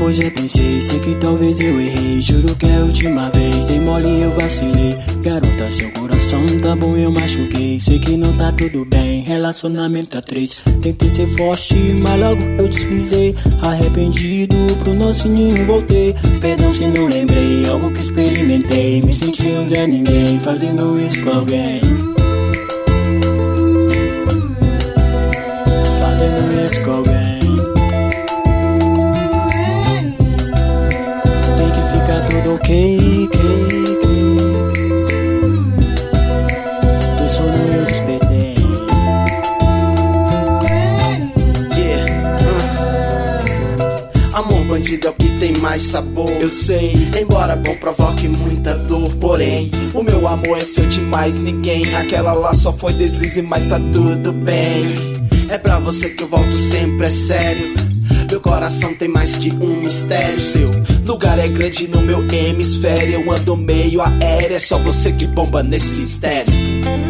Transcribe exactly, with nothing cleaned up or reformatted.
Depois repensei, sei que talvez eu errei. Juro que é a última vez, dei mole eu vacilei. Garota, seu coração tá bom, eu machuquei. Sei que não tá tudo bem, relacionamento tá triste. Tentei ser forte, mas logo eu deslizei. Arrependido, pro nosso ninho voltei. Perdão se não lembrei, algo que experimentei. Me senti um Zé Ninguém, fazendo isso com alguém. Fazendo isso com alguém. Tem que ficar tudo ok, ok, ok. Do sono eu despertei. Yeah, uh. Amor bandido é o que tem mais sabor, eu sei. Embora bom provoque muita dor, porém o meu amor é seu de mais ninguém. Aquela lá só foi deslize, mas tá tudo bem. É pra você que eu volto sempre, é sério. Meu coração tem mais que um mistério. Seu lugar é grande no meu hemisfério. Eu ando meio aéreo, é só você que bomba nesse estéreo.